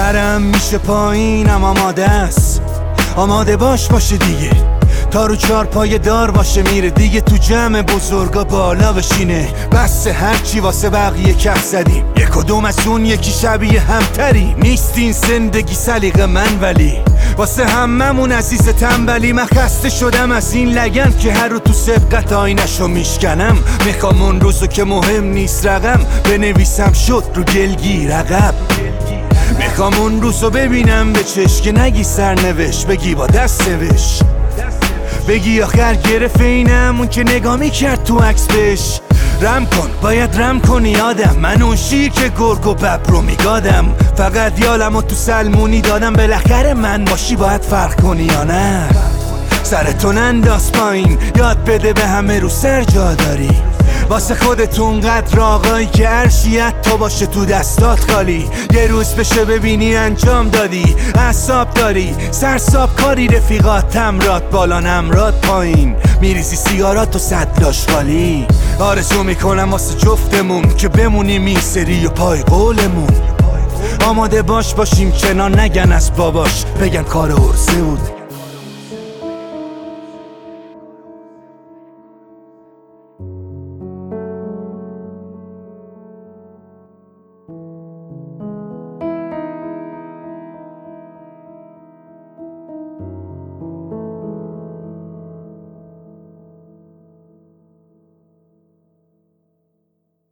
سرم میشه پایینم آماده است، آماده باشه دیگه، تا رو چار پای دار باشه میره دیگه، تو جمع بزرگا بالا بشینه، بس هرچی واسه بقیه کف زدیم، یک کدوم از اون یکی شبیه همتری نیست این زندگی سلیقه من، ولی واسه هممون عزیز تنبلی. من خسته شدم از این لگن که هر رو تو سبقت آینشو میشکنم، میخوام اون روزو که مهم نیست رقم بنویسم شد رو گلگیر عقب، میخوام اون روزو ببینم به چشم که نگی سرنوشت بگی با دست نوشت، بگی آخر گرفت اینم اون که نگاه میکرد تو عکس بهش. رم کن باید رم کنی آدم، من اون شیر که گرگ و ببر رو میگادم، فقط یالمو تو سلمونی دادم، بالاخره من باشی باید فرق کنی یا نه. سرتون انداز پایین یاد بده به همه رو سر جا داری، واسه خودتون قدر آقایی که عرشیت تو باشه تو دستات خالی، یه روز بشه ببینی انجام دادی، اعصاب داری سرساب کاری، رفیقات تمرات بالا نمرات پایین، میریزی سیگارات و صدلاش خالی. آرزو میکنم واسه جفتمون که بمونیم این سری و پای قولمون، آماده باشیم کنار نگن از باباش بگن کار عرضه بود.